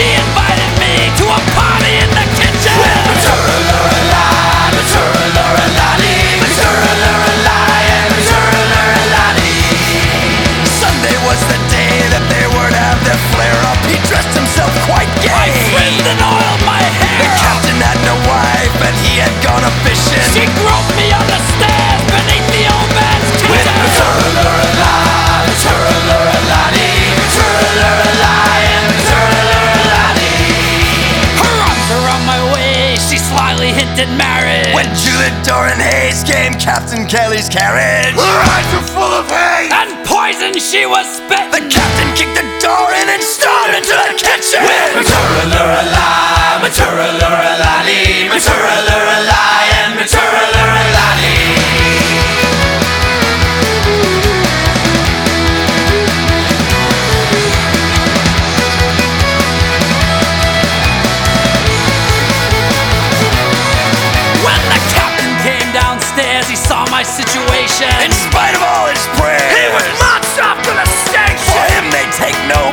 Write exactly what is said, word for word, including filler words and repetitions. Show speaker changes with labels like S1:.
S1: he invited me to a party in the kitchen. With Matura-lura-la, Matura-lura-la-li, Matura-lura-la, and Matura-lura-la-li. Sunday was the day that they were to have their flare-up. He dressed himself quite gay. I trimmed and oiled my hair. The captain had no wife and he had gone a-fishing. She groped me on the stairs beneath the old man's kitchen. With Matura-lura-la, Matura-lura-la-li, Matura-lura-la, and Matura-lura-la-li. Her arms around my waist, she slyly hinted marriage. When Juliet Doran Hayes came Captain Kelly's carriage. Her eyes were full of hate and poison she was spit. The captain kicked the door in and stormed into the kitchen. With Matura-lura-la, Matura-lura-la-li, Matura-lura-la, and Matura-lura-la-li. When the captain came downstairs, he saw my situation. In spite of all his prayers, he was marched off to the station. For him they'd take no